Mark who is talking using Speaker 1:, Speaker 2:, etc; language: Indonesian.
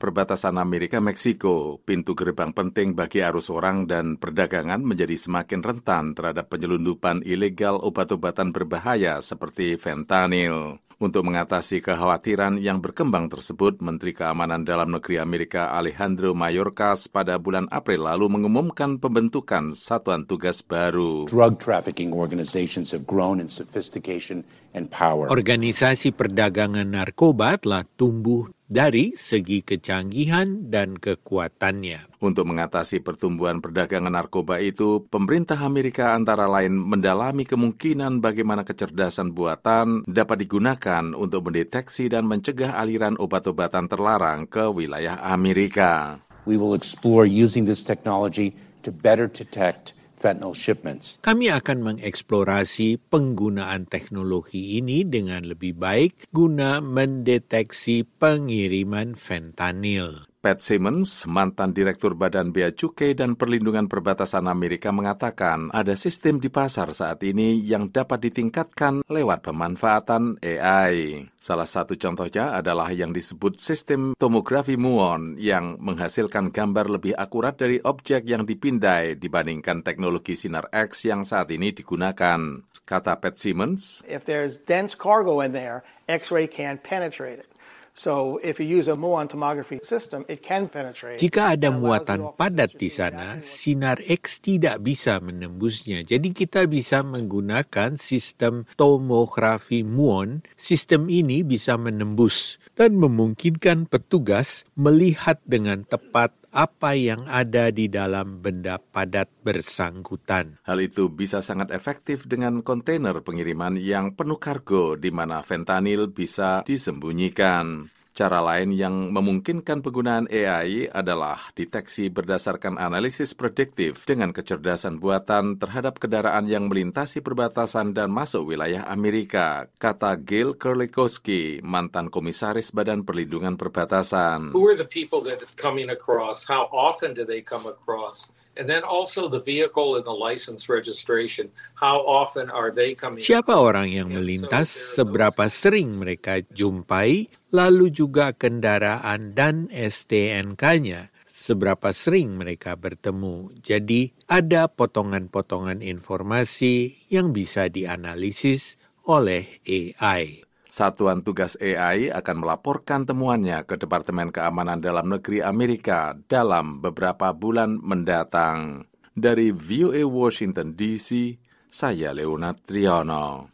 Speaker 1: perbatasan Amerika-Meksiko, pintu gerbang penting bagi arus orang dan perdagangan menjadi semakin rentan terhadap penyelundupan ilegal obat-obatan berbahaya seperti fentanyl. Untuk mengatasi kekhawatiran yang berkembang tersebut, Menteri Keamanan Dalam Negeri Amerika Alejandro Mayorkas pada bulan April lalu mengumumkan pembentukan satuan tugas baru.
Speaker 2: Drug trafficking organizations have grown in sophistication and power.
Speaker 3: Organisasi perdagangan narkoba telah tumbuh dari segi kecanggihan dan kekuatannya.
Speaker 1: Untuk mengatasi pertumbuhan perdagangan narkoba itu, pemerintah Amerika antara lain mendalami kemungkinan bagaimana kecerdasan buatan dapat digunakan untuk mendeteksi dan mencegah aliran obat-obatan terlarang ke wilayah Amerika.
Speaker 2: We will explore using this technology to better detect fentanyl shipments.
Speaker 3: Kami akan mengeksplorasi penggunaan teknologi ini dengan lebih baik guna mendeteksi pengiriman fentanyl.
Speaker 1: Pat Simmons, mantan Direktur Badan Bea Cukai dan Perlindungan Perbatasan Amerika mengatakan ada sistem di pasar saat ini yang dapat ditingkatkan lewat pemanfaatan AI. Salah satu contohnya adalah yang disebut sistem tomografi muon yang menghasilkan gambar lebih akurat dari objek yang dipindai dibandingkan teknologi sinar X yang saat ini digunakan. Kata Pat Simmons,
Speaker 4: if there's dense cargo in there, X-ray can't penetrate it. So if you use a muon tomography system, it can penetrate.
Speaker 3: Jika ada muatan padat di sana, sinar X tidak bisa menembusnya. Jadi kita bisa menggunakan sistem tomografi muon. Sistem ini bisa menembus dan memungkinkan petugas melihat dengan tepat apa yang ada di dalam benda padat bersangkutan.
Speaker 1: Hal itu bisa sangat efektif dengan kontainer pengiriman yang penuh kargo di mana fentanyl bisa disembunyikan. Cara lain yang memungkinkan penggunaan AI adalah deteksi berdasarkan analisis prediktif dengan kecerdasan buatan terhadap kendaraan yang melintasi perbatasan dan masuk wilayah Amerika, kata Gail Kerlikowski, mantan komisaris Badan Perlindungan Perbatasan.
Speaker 5: Who are the people that are coming across? How often do they come across? And then also the vehicle and the license registration. How often are they coming?
Speaker 3: Siapa orang yang melintas, seberapa sering mereka jumpai, lalu juga kendaraan dan STNK-nya, seberapa sering mereka bertemu. Jadi ada potongan-potongan informasi yang bisa dianalisis oleh AI.
Speaker 1: Satuan tugas AI akan melaporkan temuannya ke Departemen Keamanan Dalam Negeri Amerika dalam beberapa bulan mendatang. Dari VOA Washington DC, saya Leonard Triono.